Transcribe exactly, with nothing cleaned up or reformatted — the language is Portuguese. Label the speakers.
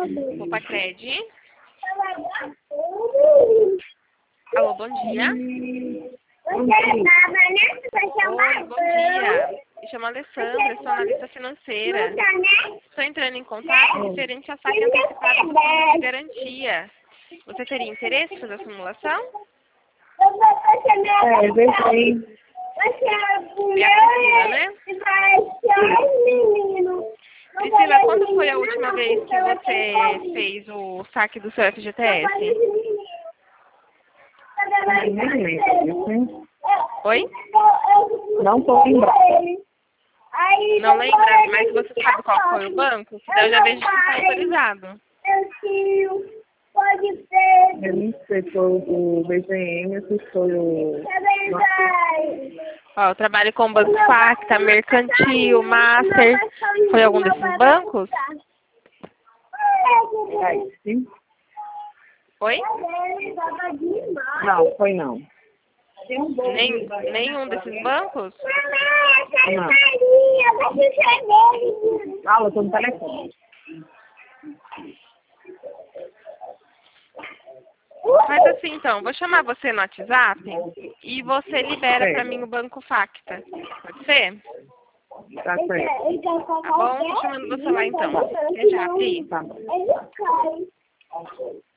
Speaker 1: Opa, Cred. Alô, bom dia.
Speaker 2: Você estava, né? Você
Speaker 1: Oi, bom dia. Me chamo Alessandra, sou analista financeira. Estou entrando em contato referente a saque antecipado do fundo de garantia. Você teria interesse em fazer a simulação?
Speaker 2: É, deixei.
Speaker 1: É a Priscila, né? Priscila, quando foi a última vez que você fez o saque do seu F G T S? Oi?
Speaker 2: Não estou lembrando.
Speaker 1: Não lembra? Mas você sabe qual foi o banco? Que daí eu já vejo que está autorizado.
Speaker 2: Pode ser. Eu não sei se foi o B C M, se foi o... É verdade.
Speaker 1: Ó, eu trabalho com o Banco Facta, Mercantil, Master. Foi algum desses bancos?
Speaker 2: É, sim.
Speaker 1: Oi?
Speaker 2: Não, foi não.
Speaker 1: Nem, nenhum desses bancos?
Speaker 2: Não. Fala, estou no telefone.
Speaker 1: Faz assim então, vou chamar você no WhatsApp e você libera pra mim o Banco Facta. Pode ser?
Speaker 2: Tá certo.
Speaker 1: Tá bom? Tô chamando você lá então. Até já, Pri.
Speaker 2: Tá bom.